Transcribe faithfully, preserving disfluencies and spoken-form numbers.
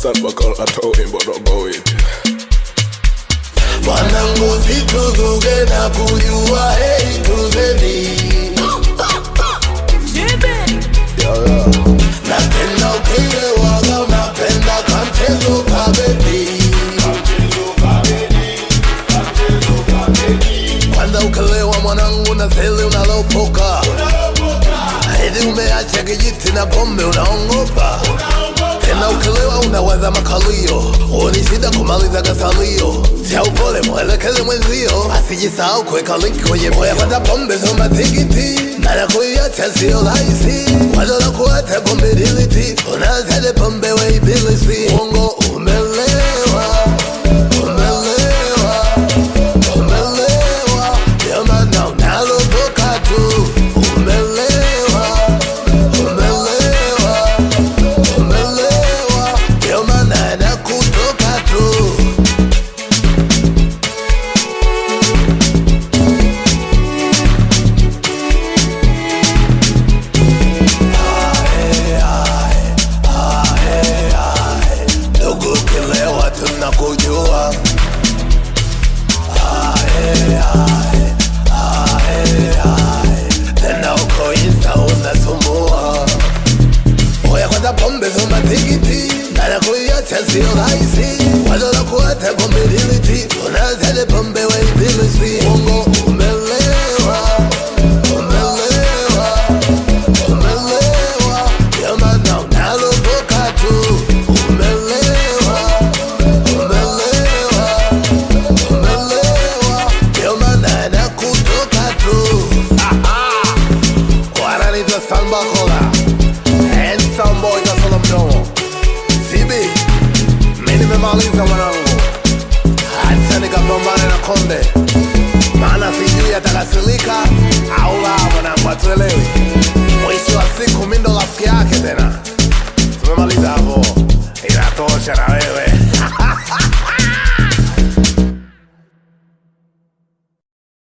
understand what I told him, but not go it. Wanangu situzuge na kujua hei tuzeni. Yo, yo. Napenda ukilewaga, napenda kamchezo kabedi. Kwanza ukilewa mwanangu na zeli unalopoka. Hidi umeacha kijiti na pombe unaongopa. Tena ukilewa unawaza makalio, huoni shida kumaliza gasalio. Tia upole mwelekeze mwenzio, asijisahau kuweka link kwenye moya. Kwanza pombe soma tikiti, mara kuiacha sio rahisi. Wazo la kuacha pombe diliti, unazade pombe we ibilisi. Uongo umelewa, umelewa, umelewa. Ndio maana unalopoka tu. Umelewa, umelewa, umelewa. Ndio maana anakutoka tu. Tunakujua ae, ae, ae, ae. Tena uko Insta unasumbua. Oya kwanza pombe soma tikiti, nala kuiacha sio rahisi. Wazo la kuacha pombe diliti, unazade pombe we ibilisi. Uongo umelewa, umelewa, umelewa. Ndio maana unalopoka tu. Sambakola handsome boy kasolo mdomo Sibi mimi nimemaliza mwanangu, hata nikapambana na konde, maana sijui atakasilika.